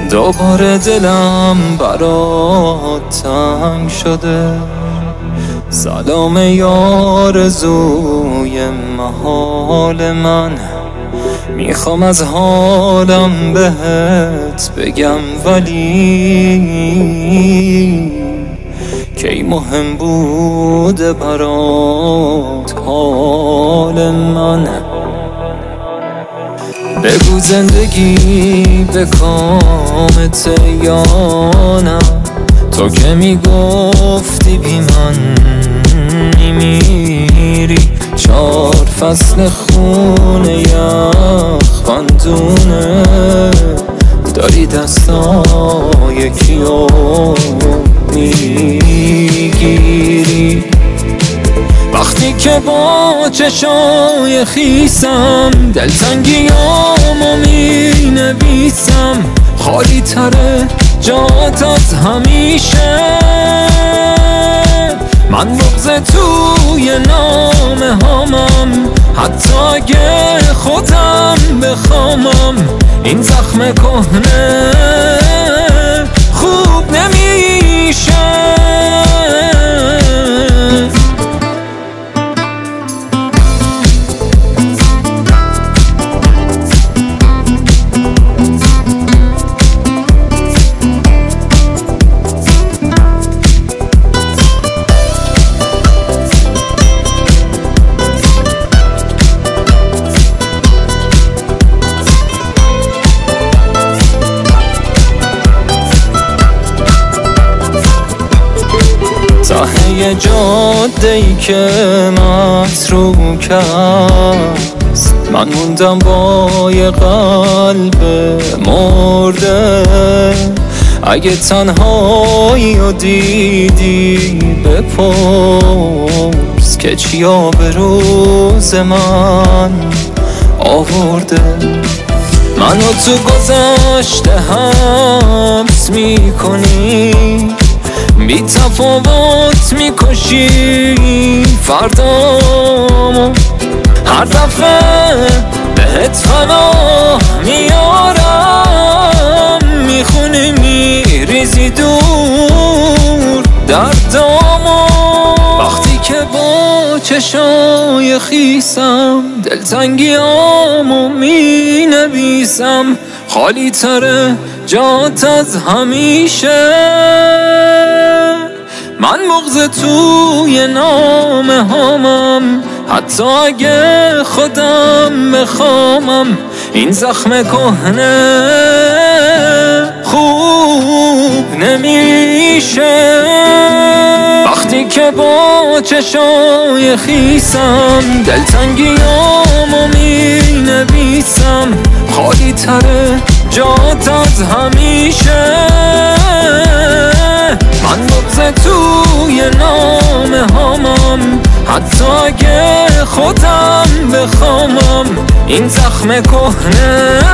دوباره دلم برات تنگ شده. سلام یارزوی محال من، میخوام از حالم بهت بگم ولی کی مهم بوده برات حال من. بگو زندگی به کامت یا نه، تو که میگفتی بی من میمیری. 4 فصل خون یخ بندونه داری دستای کیو میگیری. وقتی که با چشای خیسم دلتنگیامو مینویسم، خالی تره جات از همیشه. من بغض توی نامه هامم، حتی اگه خودم بخوامم. این زخم کهنه خوب نمیشه. ته جاده‌ای که متروک است، من موندم با یه قلب مرده. اگه تنهایی رو دیدی بپرس که چیا به روز من آورده. منو تو گذشته حبس میکنی، بی تفاوت میکشی فردامو. هر دفعه بهت پناه میارم، میخونی میریزی دور دردامو. وقتی که با چشای خیسم دلتنگیامو مینویسم، خالی تره جات از همیشه. من بغض توی نامه هامم، حتی اگه خودم بخوامم. این زخم کهنه خوب نمیشه. وقتی که با چشای خیسم دلتنگیامو مینویسم، خالی تره جات از همیشه. من بغض توی نامه هامم، حتی اگه خودم بخوامم. این زخم کهنه